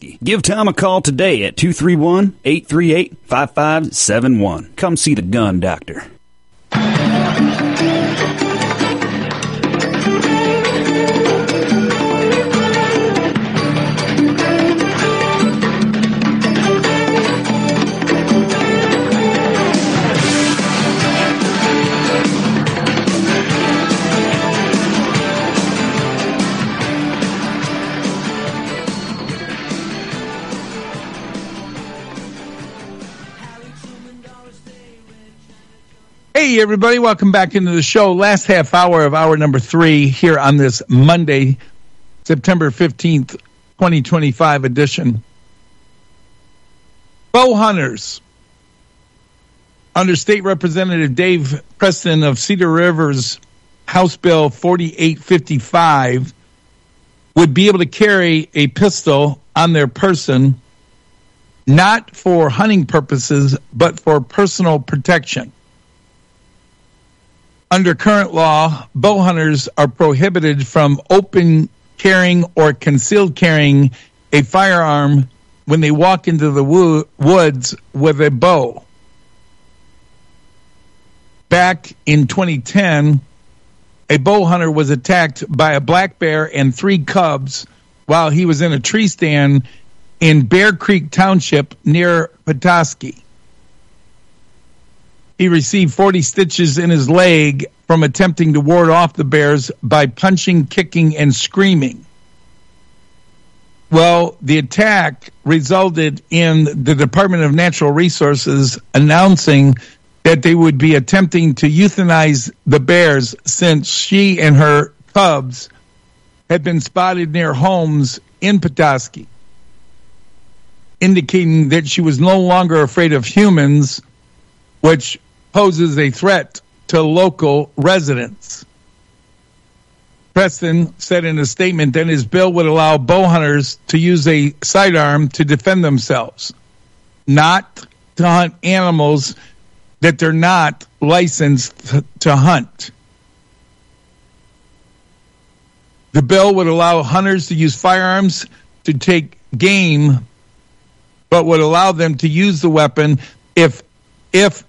Petoskey. Give Tom a call today at 231-838-5571. Come see the gun doctor. Hey, everybody. Welcome back into the show. Last half hour of hour number 3 here on this Monday, September 15th, 2025 edition. Bow hunters. Under State Representative Dave Preston of Cedar River's House Bill 4855 would be able to carry a pistol on their person, not for hunting purposes, but for personal protection. Under current law, bow hunters are prohibited from open carrying or concealed carrying a firearm when they walk into the woods with a bow. Back in 2010, a bow hunter was attacked by a black bear and 3 cubs while he was in a tree stand in Bear Creek Township near Petoskey. He received 40 stitches in his leg from attempting to ward off the bears by punching, kicking, and screaming. Well, the attack resulted in the Department of Natural Resources announcing that they would be attempting to euthanize the bears since she and her cubs had been spotted near homes in Petoskey, indicating that she was no longer afraid of humans, which poses a threat to local residents. Preston said in a statement that his bill would allow bow hunters to use a sidearm to defend themselves, not to hunt animals that they're not licensed to hunt. The bill would allow hunters to use firearms to take game, but would allow them to use the weapon the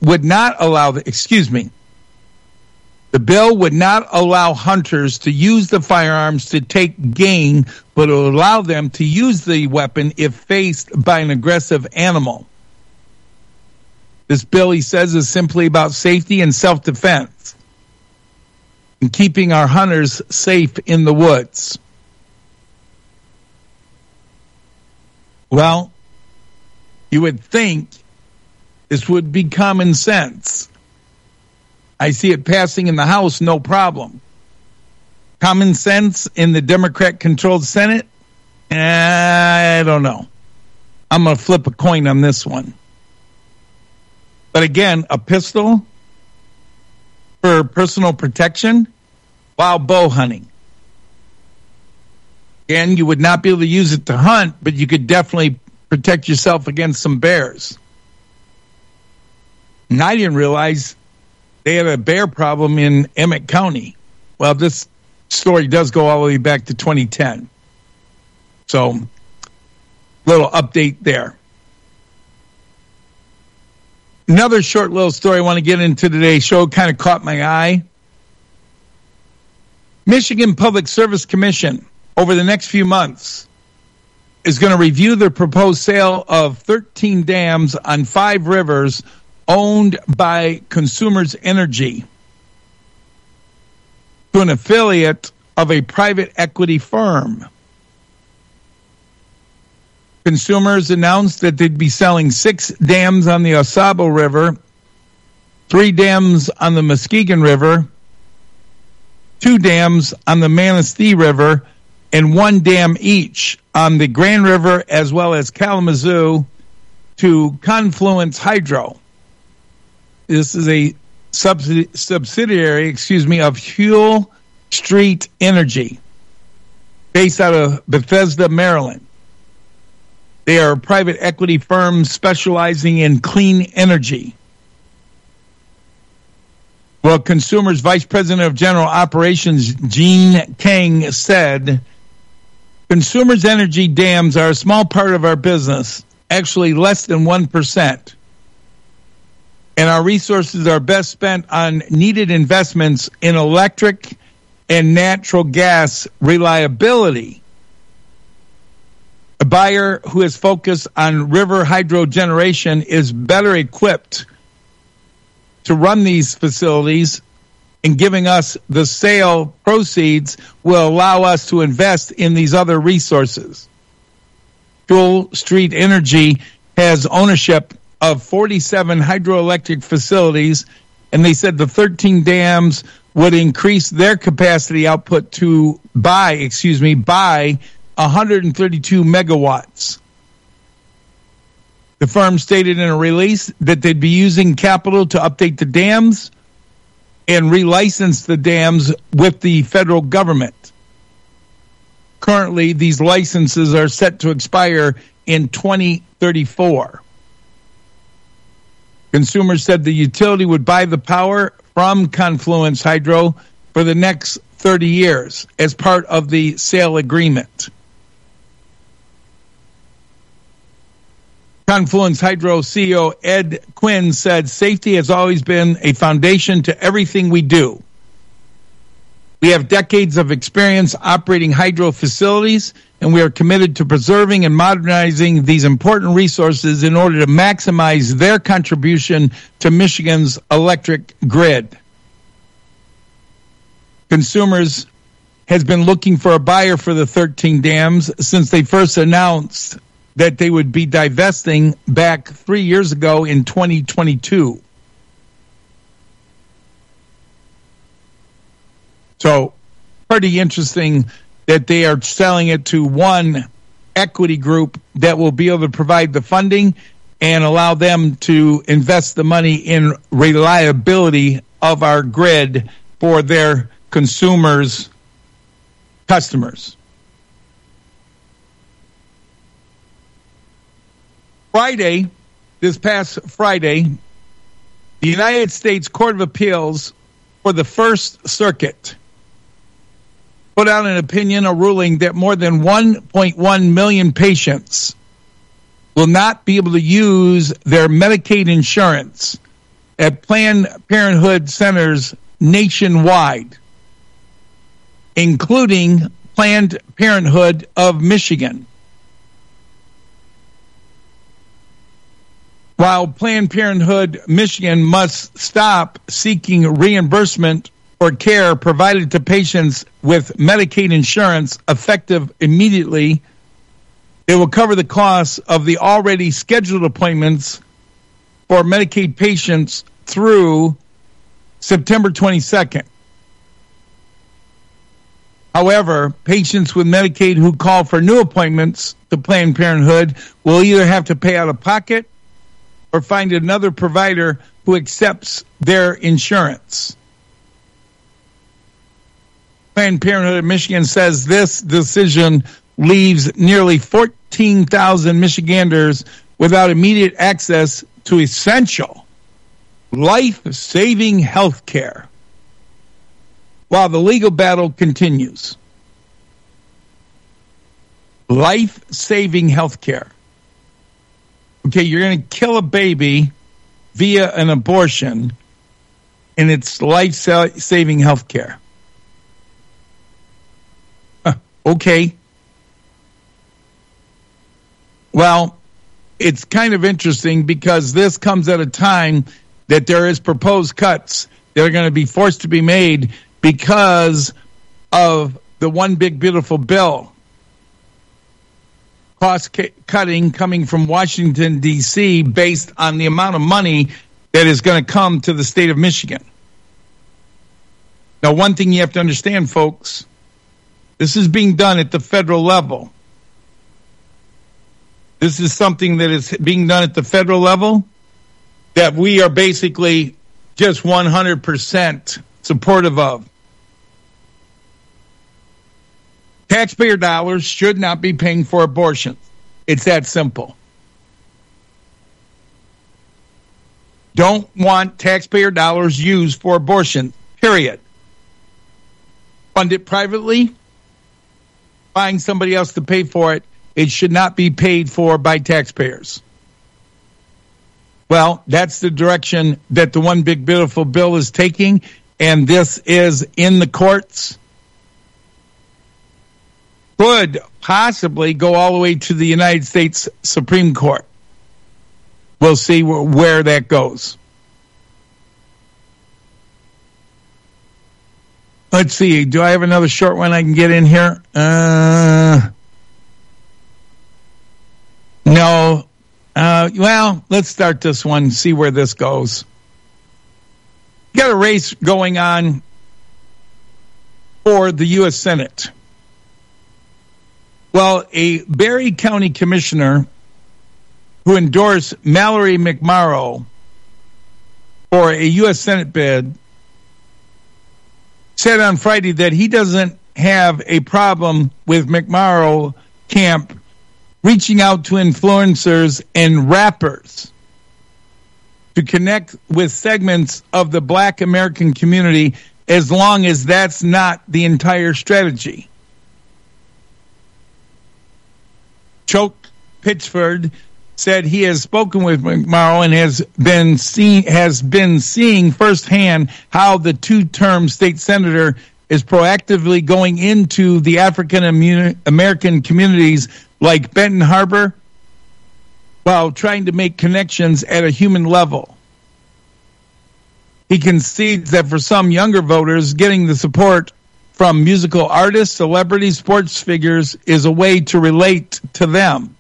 bill would not allow hunters to use the firearms to take game, but it would allow them to use the weapon if faced by an aggressive animal. This bill, he says, is simply about safety and self-defense and keeping our hunters safe in the woods. Well, you would think this would be common sense. I see it passing in the House, no problem. Common sense in the Democrat-controlled Senate? I don't know. I'm going to flip a coin on this one. But again, a pistol for personal protection while bow hunting. Again, you would not be able to use it to hunt, but you could definitely protect yourself against some bears. And I didn't realize they had a bear problem in Emmett County. Well, this story does go all the way back to 2010. So, little update there. Another short little story I want to get into today's show kind of caught my eye. Michigan Public Service Commission, over the next few months, is going to review the proposed sale of 13 dams on 5 rivers owned by Consumers Energy to an affiliate of a private equity firm. Consumers announced that they'd be selling 6 dams on the Osabo River, 3 dams on the Muskegon River, 2 dams on the Manistee River, and 1 dam each on the Grand River as well as Kalamazoo to Confluence Hydro. This is a subsidiary, of Huell Street Energy, based out of Bethesda, Maryland. They are a private equity firm specializing in clean energy. Well, Consumers Vice President of General Operations, Gene Kang, said Consumers Energy dams are a small part of our business, actually less than 1%. And our resources are best spent on needed investments in electric and natural gas reliability. A buyer who is focused on river hydro generation is better equipped to run these facilities, and giving us the sale proceeds will allow us to invest in these other resources. Jewel Street Energy has ownership of 47 hydroelectric facilities, and they said the 13 dams would increase their capacity output by 132 megawatts. The firm stated in a release that they'd be using capital to update the dams and relicense the dams with the federal government. Currently, these licenses are set to expire in 2034. Consumers said the utility would buy the power from Confluence Hydro for the next 30 years as part of the sale agreement. Confluence Hydro CEO Ed Quinn said, "Safety has always been a foundation to everything we do. We have decades of experience operating hydro facilities, and we are committed to preserving and modernizing these important resources in order to maximize their contribution to Michigan's electric grid." Consumers has been looking for a buyer for the 13 dams since they first announced that they would be divesting back 3 years ago in 2022. So, pretty interesting that they are selling it to one equity group that will be able to provide the funding and allow them to invest the money in reliability of our grid for their customers. This past Friday, the United States Court of Appeals for the First Circuit put out an opinion, a ruling that more than 1.1 million patients will not be able to use their Medicaid insurance at Planned Parenthood centers nationwide, including Planned Parenthood of Michigan. While Planned Parenthood Michigan must stop seeking reimbursement for care provided to patients with Medicaid insurance effective immediately, it will cover the costs of the already scheduled appointments for Medicaid patients through September 22nd. However, patients with Medicaid who call for new appointments to Planned Parenthood will either have to pay out of pocket or find another provider who accepts their insurance. Planned Parenthood of Michigan says this decision leaves nearly 14,000 Michiganders without immediate access to essential, life-saving health care while the legal battle continues. Life-saving health care. Okay, you're going to kill a baby via an abortion, and it's life-saving health care. Okay. Well, it's kind of interesting because this comes at a time that there is proposed cuts that are going to be forced to be made because of the One Big Beautiful Bill. Cost cutting coming from Washington, D.C., based on the amount of money that is going to come to the state of Michigan. Now, one thing you have to understand, folks, this is being done at the federal level. This is something that is being done at the federal level that we are basically just 100% supportive of. Taxpayer dollars should not be paying for abortions. It's that simple. Don't want taxpayer dollars used for abortion, period. Fund it privately, find somebody else to pay for it. It should not be paid for by taxpayers. Well, that's the direction that the One Big Beautiful Bill is taking, and this is in the courts. Could possibly go all the way to the United States Supreme Court. We'll see where that goes. Let's see. Do I have another short one I can get in here? No. Well, let's start this one, see where this goes. You got a race going on for the U.S. Senate. Well, a Barry County commissioner who endorsed Mallory McMorrow for a U.S. Senate bid said on Friday that he doesn't have a problem with McMorrow camp reaching out to influencers and rappers to connect with segments of the Black American community, as long as that's not the entire strategy. Chuck Pitchford said he has spoken with McMorrow and has been seeing firsthand how the two-term state senator is proactively going into the African American communities like Benton Harbor while trying to make connections at a human level. He concedes that for some younger voters, getting the support from musical artists, celebrities, sports figures is a way to relate to them.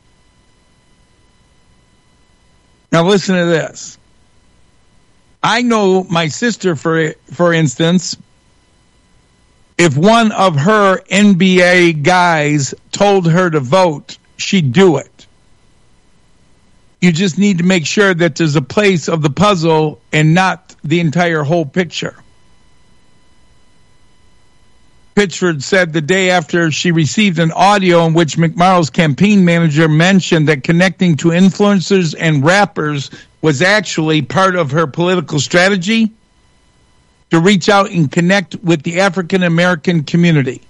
Now listen to this. I know my sister, for instance, if one of her NBA guys told her to vote, she'd do it. You just need to make sure that there's a place of the puzzle and not the entire whole picture. Pitchford said the day after she received an audio in which McMorrow's campaign manager mentioned that connecting to influencers and rappers was actually part of her political strategy to reach out and connect with the African American community.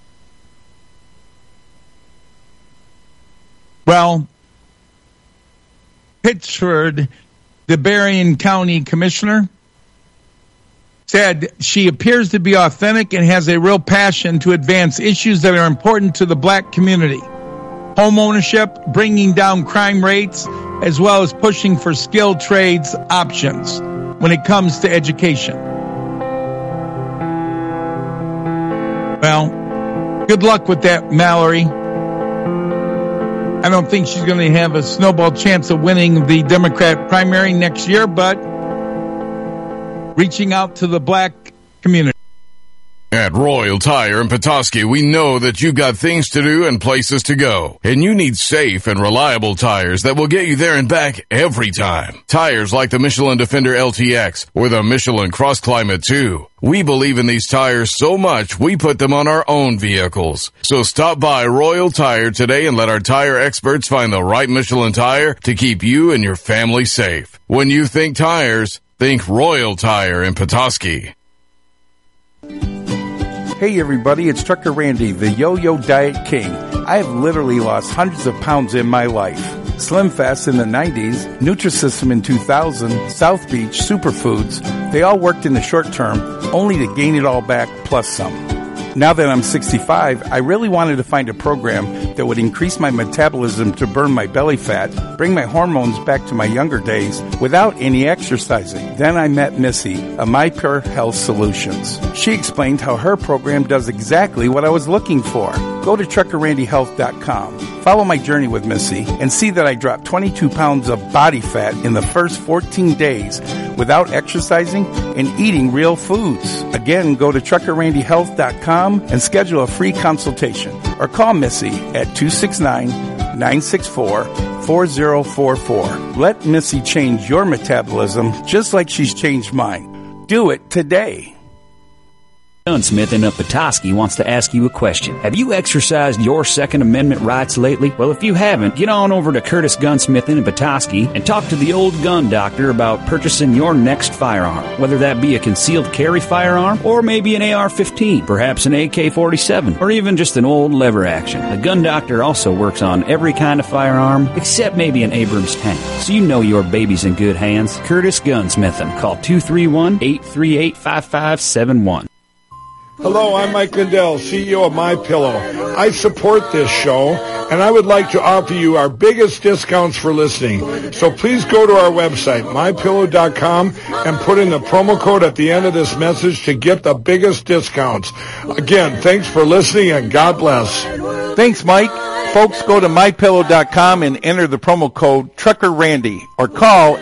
Well, Pitchford, the Berrien County Commissioner, said she appears to be authentic and has a real passion to advance issues that are important to the Black community. Home ownership, bringing down crime rates, as well as pushing for skilled trades options when it comes to education. Well, good luck with that, Mallory. I don't think she's going to have a snowball chance of winning the Democrat primary next year, but reaching out to the Black community. At Royal Tire in Petoskey, we know that you've got things to do and places to go, and you need safe and reliable tires that will get you there and back every time. Tires like the Michelin Defender LTX or the Michelin Cross Climate 2. We believe in these tires so much, we put them on our own vehicles. So stop by Royal Tire today and let our tire experts find the right Michelin tire to keep you and your family safe. When you think tires, think Royal Tire in Petoskey. Hey everybody, it's Trucker Randy, the Yo-Yo Diet King. I have literally lost hundreds of pounds in my life. Slim Fast in the 90s, Nutrisystem in 2000, South Beach, Superfoods, they all worked in the short term, only to gain it all back plus some. Now that I'm 65, I really wanted to find a program that would increase my metabolism to burn my belly fat, bring my hormones back to my younger days without any exercising. Then I met Missy of My Pure Health Solutions. She explained how her program does exactly what I was looking for. Go to TruckerRandyHealth.com. Follow my journey with Missy and see that I dropped 22 pounds of body fat in the first 14 days without exercising and eating real foods. Again, go to TruckerRandyHealth.com and schedule a free consultation or call Missy at 269-964-4044. Let Missy change your metabolism just like she's changed mine. Do it today. Gunsmithing of Petoskey wants to ask you a question. Have you exercised your Second Amendment rights lately? Well, if you haven't, get on over to Curtis Gunsmithing in Petoskey and talk to the old gun doctor about purchasing your next firearm. Whether that be a concealed carry firearm or maybe an AR-15, perhaps an AK-47, or even just an old lever action. The gun doctor also works on every kind of firearm except maybe an Abrams tank. So you know your baby's in good hands. Curtis Gunsmithing. Call 231-838-5571. Hello, I'm Mike Lindell, CEO of MyPillow. I support this show, and I would like to offer you our biggest discounts for listening. So please go to our website, MyPillow.com, and put in the promo code at the end of this message to get the biggest discounts. Again, thanks for listening, and God bless. Thanks, Mike. Folks, go to MyPillow.com and enter the promo code TruckerRandy or call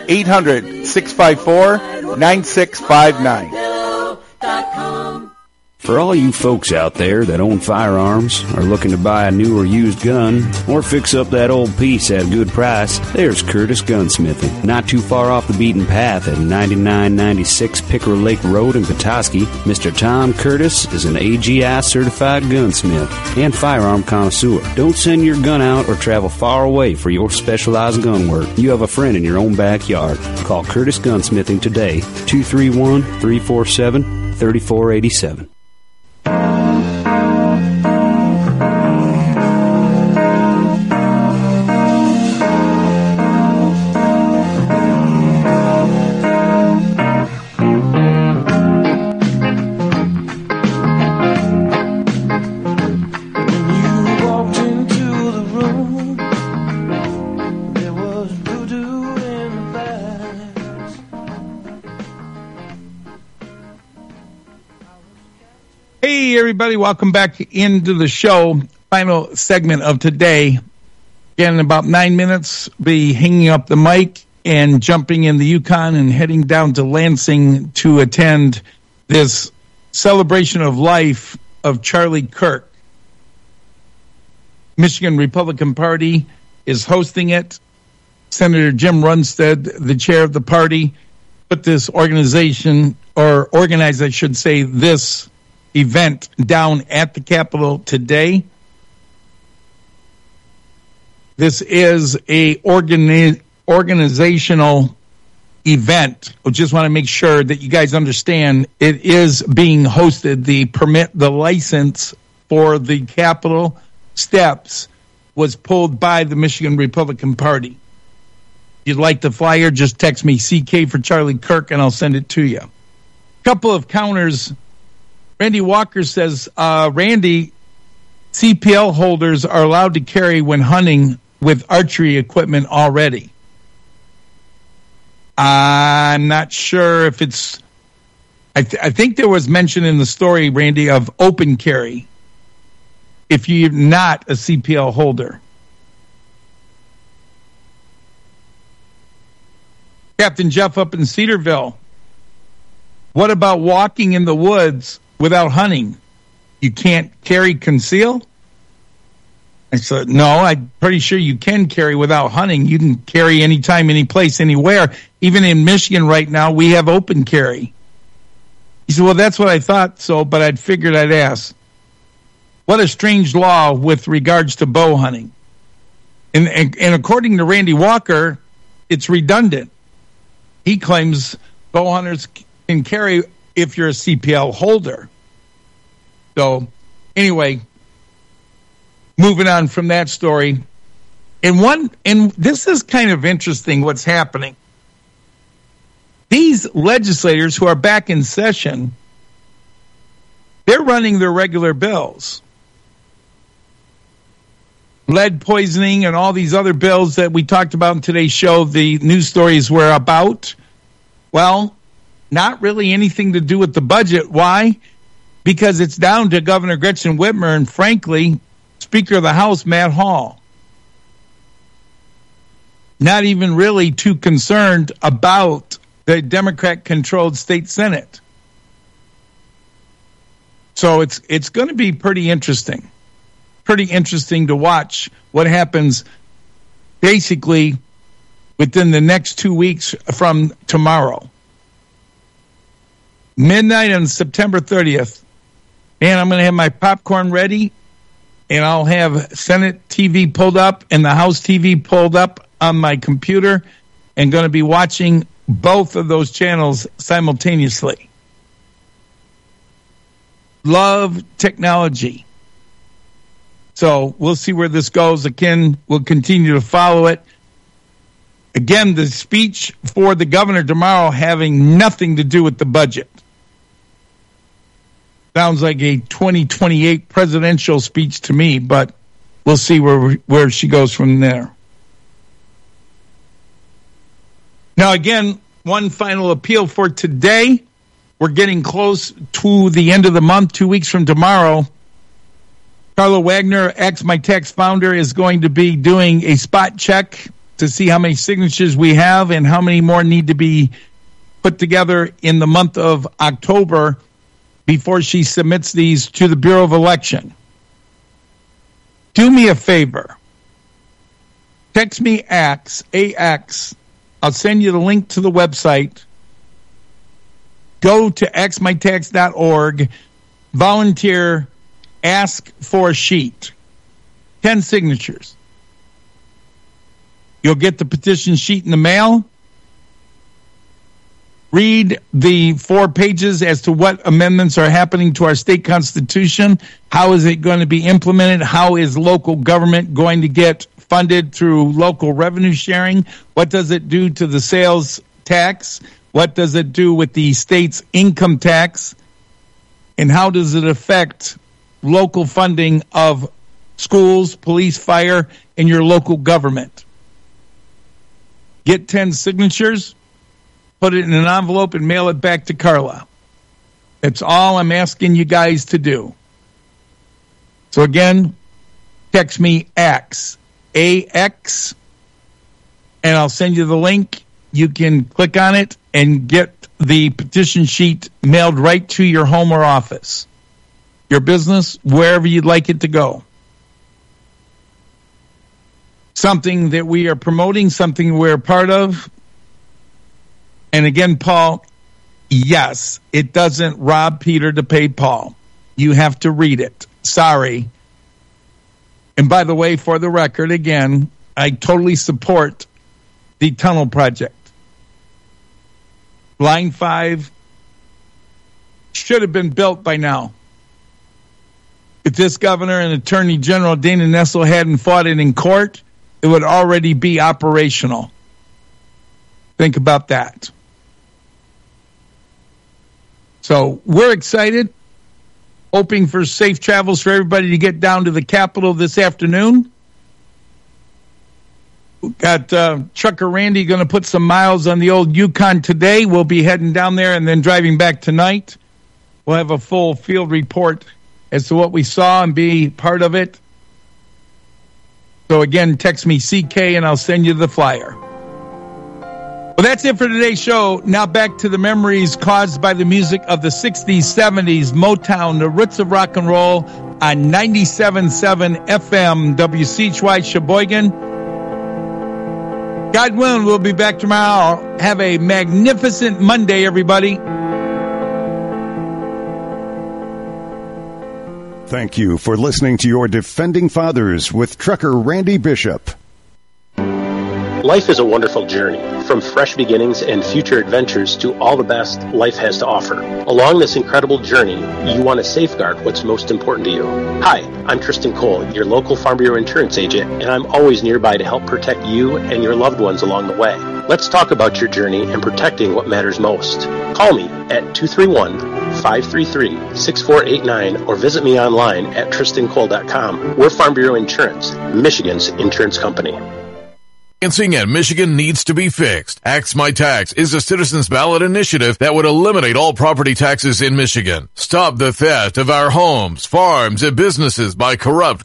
800-654-9659. For all you folks out there that own firearms, are looking to buy a new or used gun, or fix up that old piece at a good price, there's Curtis Gunsmithing. Not too far off the beaten path at 9996 Pickerel Lake Road in Petoskey, Mr. Tom Curtis is an AGI certified gunsmith and firearm connoisseur. Don't send your gun out or travel far away for your specialized gun work. You have a friend in your own backyard. Call Curtis Gunsmithing today, 231-347-3487. Hey, everybody. Welcome back into the show. Final segment of today. Again, in about 9 minutes, be hanging up the mic and jumping in the Yukon and heading down to Lansing to attend this celebration of life of Charlie Kirk. Michigan Republican Party is hosting it. Senator Jim Runstead, the chair of the party, put this organization, or organized, I should say, this event down at the Capitol today. This is a organizational event. I just want to make sure that you guys understand it is being hosted. The license for the Capitol steps was pulled by the Michigan Republican Party. If you'd like the flyer, just text me CK for Charlie Kirk and I'll send it to you. A couple of counters. Randy Walker says, Randy, CPL holders are allowed to carry when hunting with archery equipment already. I'm not sure if it's... I think there was mention in the story, Randy, of open carry if you're not a CPL holder. Captain Jeff up in Cedarville. What about walking in the woods without hunting? You can't carry conceal? I said, no, I'm pretty sure you can carry without hunting. You can carry anytime, any place, anywhere. Even in Michigan right now, we have open carry. He said, well, that's what I thought so, but I'd figured I'd ask. What a strange law with regards to bow hunting. And according to Randy Walker, it's redundant. He claims bow hunters can carry if you're a CPL holder. So, anyway, moving on from that story. And this is kind of interesting what's happening. These legislators who are back in session, they're running their regular bills. Lead poisoning and all these other bills that we talked about in today's show, the news stories were about. Well, not really anything to do with the budget. Why? Because it's down to Governor Gretchen Whitmer and, frankly, Speaker of the House, Matt Hall. Not even really too concerned about the Democrat-controlled state Senate. So it's going to be pretty interesting. Pretty interesting to watch what happens basically within the next 2 weeks from tomorrow. Midnight on September 30th, And I'm going to have my popcorn ready, and I'll have Senate TV pulled up and the House TV pulled up on my computer, and going to be watching both of those channels simultaneously. Love technology. So we'll see where this goes. Again, we'll continue to follow it. Again, the speech for the governor tomorrow having nothing to do with the budget. Sounds like a 2028 presidential speech to me, but we'll see where she goes from there. Now, again, one final appeal for today. We're getting close to the end of the month, 2 weeks from tomorrow. Carla Wagner, ex-MyTax founder, is going to be doing a spot check to see how many signatures we have and how many more need to be put together in the month of October before she submits these to the Bureau of Election. Do me a favor. Text me AX. I'll send you the link to the website. Go to xmytax.org, volunteer, ask for a sheet. 10 signatures. You'll get the petition sheet in the mail. Read the 4 pages as to what amendments are happening to our state constitution. How is it going to be implemented? How is local government going to get funded through local revenue sharing? What does it do to the sales tax? What does it do with the state's income tax? And how does it affect local funding of schools, police, fire, and your local government? Get 10 signatures, put it in an envelope, and mail it back to Carla. That's all I'm asking you guys to do. So again, text me AX, and I'll send you the link. You can click on it and get the petition sheet mailed right to your home or office, your business, wherever you'd like it to go. Something that we are promoting, something we're part of. And again, Paul, yes, it doesn't rob Peter to pay Paul. You have to read it. Sorry. And by the way, for the record, again, I totally support the tunnel project. Line 5 should have been built by now. If this governor and Attorney General Dana Nessel hadn't fought it in court, it would already be operational. Think about that. So we're excited, hoping for safe travels for everybody to get down to the Capitol this afternoon. We've got Trucker Randy going to put some miles on the old Yukon today. We'll be heading down there and then driving back tonight. We'll have a full field report as to what we saw and be part of it. So again, text me CK and I'll send you the flyer. Well, that's it for today's show. Now back to the memories caused by the music of the 60s, 70s, Motown, the roots of rock and roll on 97.7 FM, WCHY Sheboygan. God willing, we'll be back tomorrow. Have a magnificent Monday, everybody. Thank you for listening to your Defending Fathers with Trucker Randy Bishop. Life is a wonderful journey, from fresh beginnings and future adventures to all the best life has to offer. Along this incredible journey, you want to safeguard what's most important to you. Hi, I'm Tristan Cole, your local Farm Bureau insurance agent, and I'm always nearby to help protect you and your loved ones along the way. Let's talk about your journey and protecting what matters most. Call me at 231-533-6489 or visit me online at tristancole.com. We're Farm Bureau Insurance, Michigan's insurance company. Financing in Michigan needs to be fixed. Axe My Tax is a citizens ballot initiative that would eliminate all property taxes in Michigan. Stop the theft of our homes, farms, and businesses by corrupt